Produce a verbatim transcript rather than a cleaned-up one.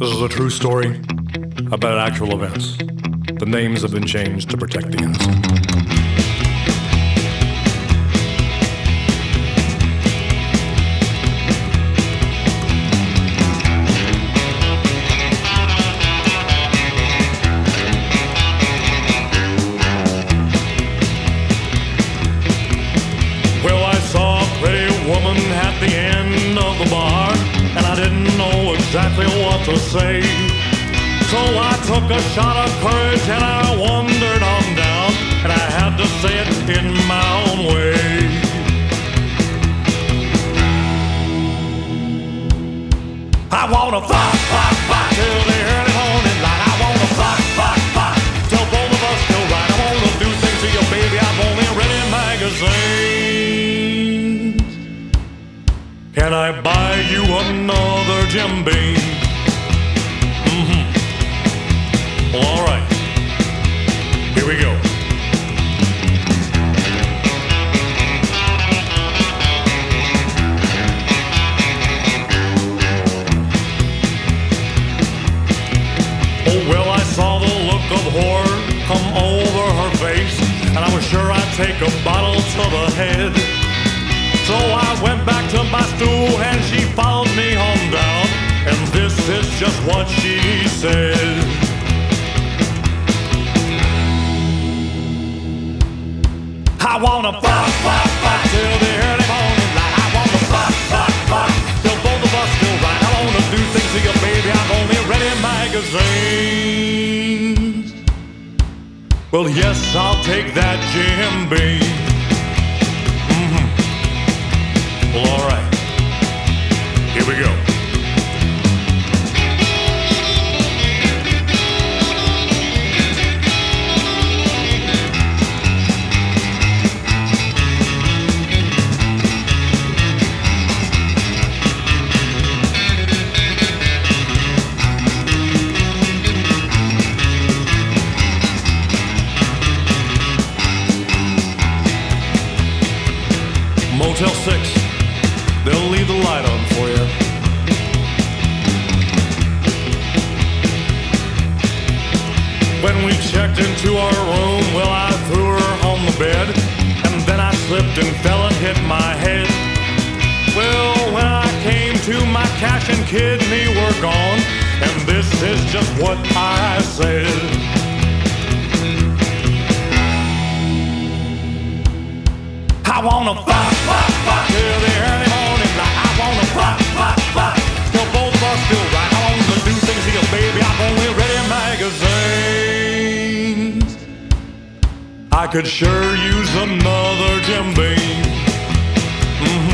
This is a true story about actual events. The names have been changed to protect the innocent. Well, I saw a pretty woman at the end of the bar, and I didn't know exactly what to say. So I took a shot of courage and I wandered on down, and I had to say it in my own way. I wanna fuck, fuck, fuck till the early morning light. I wanna fuck, fuck, fuck till both of us feel right. I wanna do things to you, baby, I've only read in magazines. Can I buy you another Jim Beam? Mm-hmm. Well, all right. Here we go. Oh, well, I saw the look of horror come over her face, and I was sure I'd take a bottle to the head. So I went back to my stool and she followed me home down, and this is just what she said. I wanna fuck, fuck, fuck till the early morning light. I wanna fuck, fuck, fuck till both of us feel right. I wanna do things to you, baby, I've only read in magazines. Well, yes, I'll take that Jim Beam. Well, all right. Here we go. Motel six. They'll leave the light on for you. When we checked into our room, well, I threw her on the bed, and then I slipped and fell and hit my head. Well, when I came to, my cash and kidney were gone, and this is just what I said. I wanna fuck, fuck, fuck till the early morning light. I wanna fuck, fuck, fuck till both of us feel right. I wanna do things to you, baby, I've only read in magazines. I could sure use another Jim Beam. Mm-hmm.